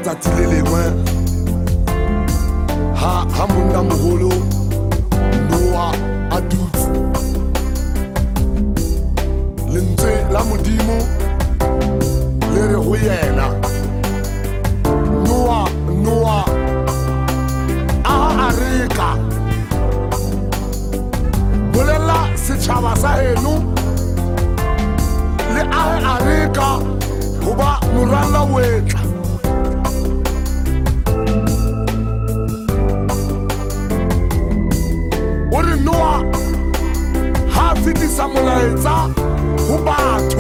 tsatsi le lengwe ha monna mogolo Noa a dutse lentswe la modimo le re go yena Noa a reka bolela setšhaba sa heno le a reka goba morala wetla o re Noa ha fetisa molaetsa go batho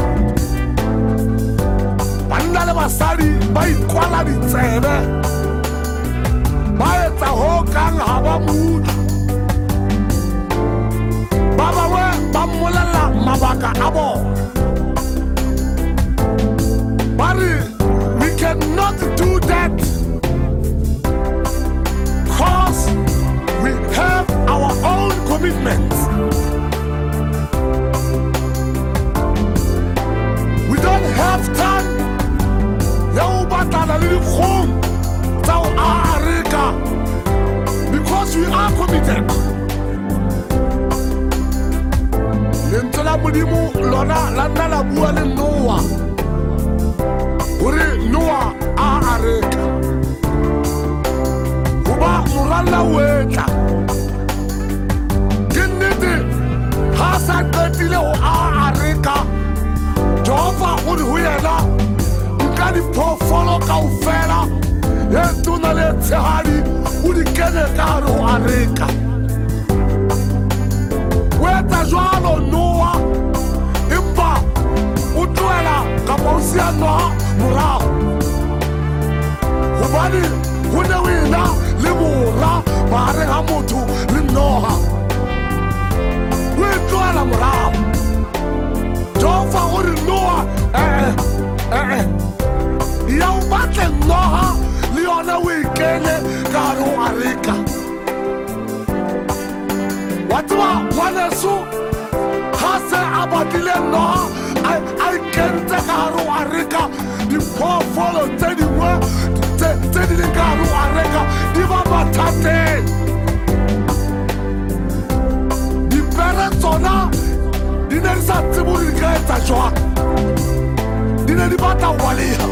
banna le basadi ba ikwala ditsebe ba etsa ho kang ha ba mutla ba bangwe ba mmolela mabaka a bona ba re we cannot do that because we have our own commitments. We don't have time ya o batala le dikgong tsa o a reka because we are committed. Lentswe la modimo lona la nna la bua le Noa gore Noa a reka goba morala wetla ke nnete ga sa qetile go a reka Jehova o re go yena nka diphoofolo kaofela e tona le tshehadi o di kene ka gare go a reka o etsa jwalo Noa empa o tloela kapa o sia Noa morago gobane go ne o ena le bora magareng ga motho le Noa o e tloela morago Jehova o re Noa ya o batle Noa le yona o e kene ka gare go a reka wa tseba ngwaneso ga se a batlile Noa a ikentse ka gare go a reka diphoofolo tse dingwe tse di leng ka gare go a reka di ba mathateng dipere tsona di ne di sa tsebo gore di ka etsa jwang di ne di batla go baleha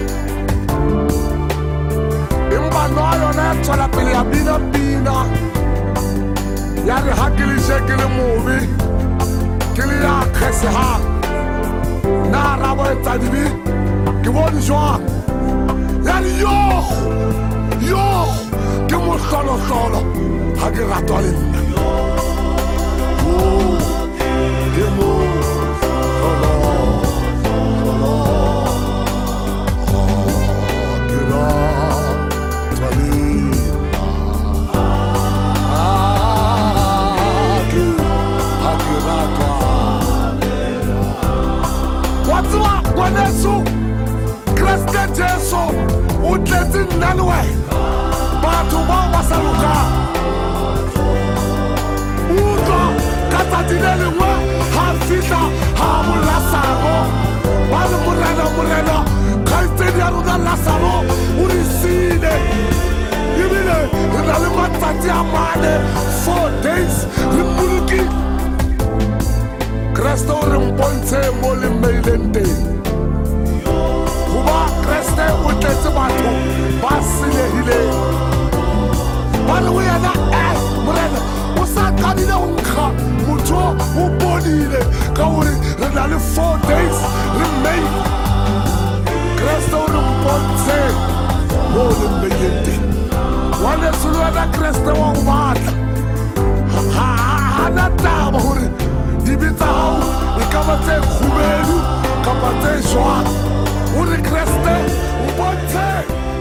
empa Noa yona ya tswela pele ya bina ya re ha ke le je ke le mobe ke le ya kgesehang na rabo etsa dibi ke bone jwang ya re yo ke mohlolo ha ke ratwa le nna ke mohlolo ke ratwa le watswa ngwaneso Kriste Jesu o tletse nna le wena batho bao ba sa lokang utlwa ka tsatsi le lengwe ha fihla ha molasaro ba le morena kgaitsedi ya rona Lasaro o re siile ebile re na le matsatsi a mane 4 days re mmoloki Kriste o re mpontshe mo le mmeileng teng goba Kriste o tletse batho ba senyegileng ba re o yena morena o sa qadile go nkga motho o bonile ka gore re na le 4 days re mmeile Kriste o re mpontshe mo le mmeileng teng ngwaneso le wena Kriste wa go batla hana taba gore dibe tsa gago e ka ba tse kgubedu kapa tse jwang o re Kriste o bontshe